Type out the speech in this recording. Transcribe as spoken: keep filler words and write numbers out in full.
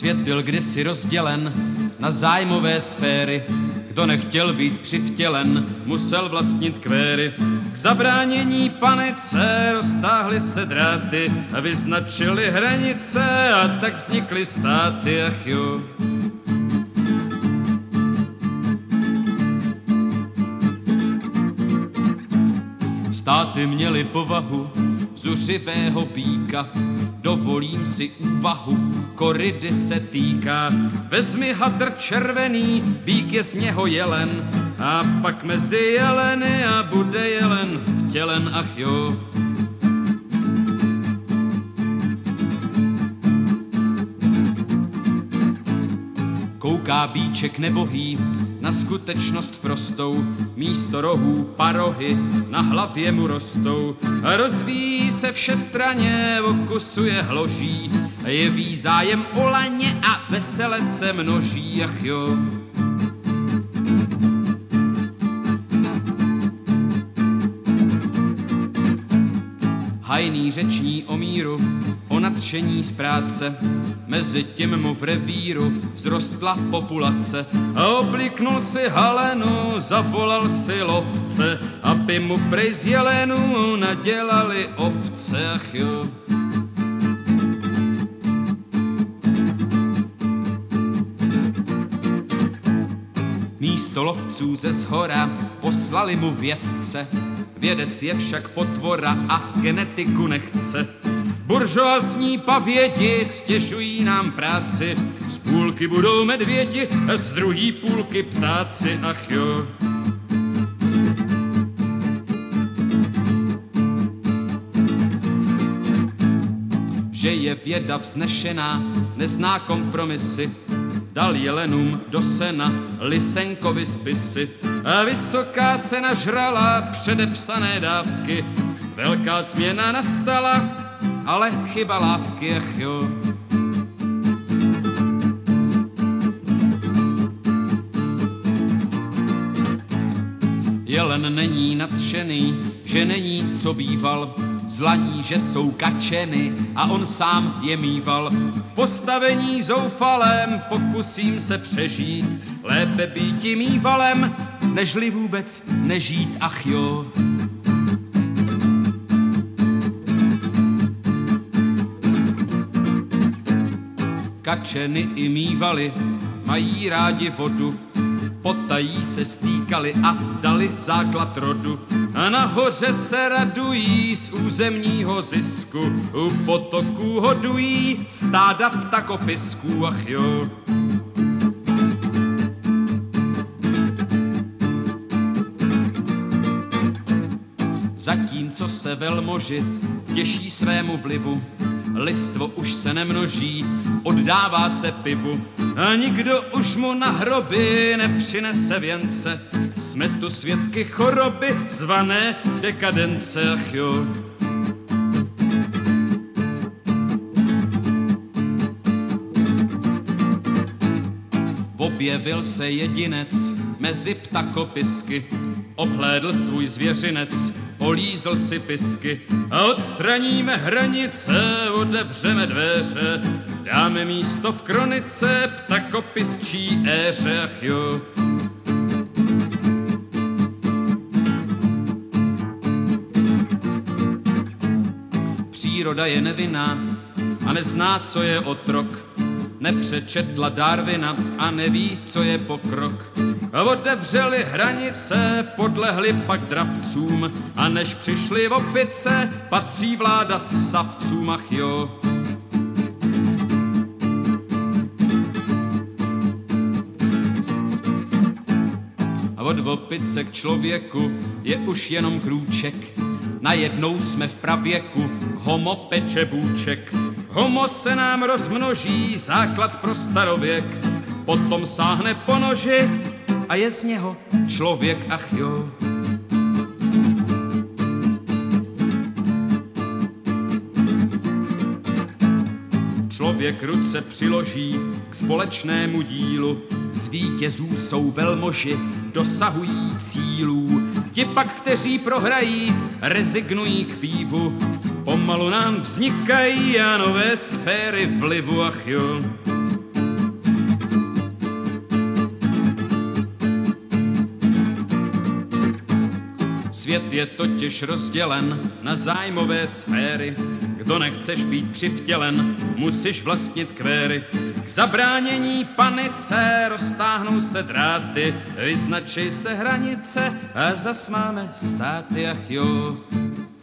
Svět byl kdysi rozdělen na zájmové sféry. Kdo nechtěl být přivtělen, musel vlastnit kvéry. K zabránění panice roztáhly se dráty a vyznačily hranice a tak vznikly státy, ach jo. Státy měly povahu zuřivého býka, dovolím si úvahu, koridy se týká. Vezmi hadr červený, býk je z něho jelen, a pak mezi jeleny a bude jelen vtělen, ach jo. Kouká býček nebohý na skutečnost prostou, místo rohů parohy na hlavě mu rostou. Rozvíjí se všestraně, okusuje hloží, jeví zájem o laně a vesele se množí, ach jo. Hajný řeční o míru, o nadšení z práce, mezi tím mu v revíru vzrostla populace. A obliknul si halenu, zavolal si lovce, aby mu prej z jelenu nadělali ovce, ach jo. Místo lovců ze zhora poslali mu vědce, vědec je však potvora a genetiku nechce. Buržoazní pavědi stěžují nám práci, z půlky budou medvědi a z druhý půlky ptáci, ach jo. Že je věda vznešená, nezná kompromisy, dal jelenům do sena Lysenkovi spisy. A vysoká se nažrala předepsané dávky, velká změna nastala, ale chyba lávky, ach jo. Jelen není nadšený, že není co býval, zlaní, že jsou kačeny a on sám je mýval. V postavení zoufalém pokusím se přežít, lépe býti mývalem, nežli vůbec nežít, ach jo. Kačeny i mývaly, mají rádi vodu, potají se stýkali a dali základ rodu. A nahoře se radují z územního zisku, u potoků hodují stáda ptakopisků, ach jo. Zatímco se velmoži těší svému vlivu, lidstvo už se nemnoží, oddává se pivu a nikdo už mu na hroby nepřinese věnce. Jsme tu svědky choroby zvané dekadence, ach jo. Objevil se jedinec mezi ptakopisky, obhlédl svůj zvěřinec, olízl si pisky. A odstraníme hranice, otevřeme dveře, dáme místo v kronice ptakopisčí éře, ach jo. Příroda je nevinná a nezná, co je otrok, nepřečetla Darwina a neví, co je pokrok. Otevřeli hranice, podlehli pak dravcům a než přišli opice, patří vláda s savcům, ach jo. A od opice k člověku je už jenom krůček, najednou jsme v pravěku, homo peče bůček. Homo se nám rozmnoží, základ pro starověk, potom sáhne po noži a je z něho člověk, ach jo. Člověk ruce přiloží k společnému dílu, z vítězů jsou velmoži, dosahují cílů. Ti pak, kteří prohrají, rezignují k pívu, pomalu nám vznikají a nové sféry vlivu, ach jo. Svět je totiž rozdělen na zájmové sféry. Kdo nechceš být přivtělen, musíš vlastnit kvéry. K zabránění panice roztáhnou se dráty, vyznačí se hranice a zas máme státy, ach jo.